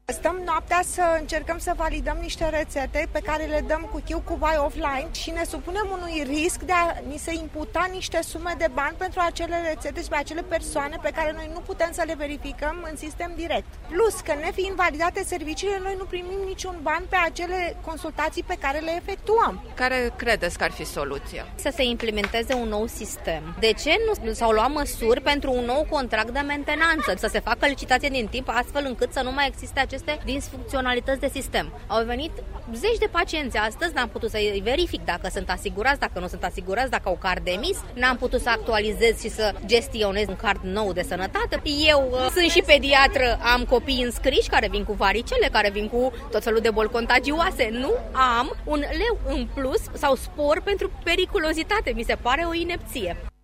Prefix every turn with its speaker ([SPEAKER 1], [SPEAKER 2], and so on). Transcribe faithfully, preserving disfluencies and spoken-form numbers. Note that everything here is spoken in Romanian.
[SPEAKER 1] Stăm noaptea să încercăm să validăm niște rețete pe care le dăm cu chiu cu vai offline și ne supunem unui risc de a ni se imputa niște sume de bani pentru acele rețete și pe acele persoane pe care noi nu putem să le verificăm în sistem direct. Plus că nefiind validate serviciile, noi nu primim niciun ban pe acele consultații pe care le efectuăm.
[SPEAKER 2] Care credeți că ar fi soluția?
[SPEAKER 3] Să se implementeze un nou sistem. De ce nu s-au luat măsuri pentru un nou contract de mentenanță? Să se facă licitație din timp astfel încât să nu mai existe aceste disfuncționalități de sistem. Au venit zeci de pacienți astăzi, n-am putut să-i verific dacă sunt asigurați, dacă nu sunt asigurați, dacă au card emis, n-am putut să actualizez și să gestionez un card nou de sănătate. Eu uh, sunt și pediatră, am copii înscriși care vin cu varicele, care vin cu tot felul de boli contagioase. Nu am un leu în plus sau spor pentru periculozitate. Mi se pare o inepție.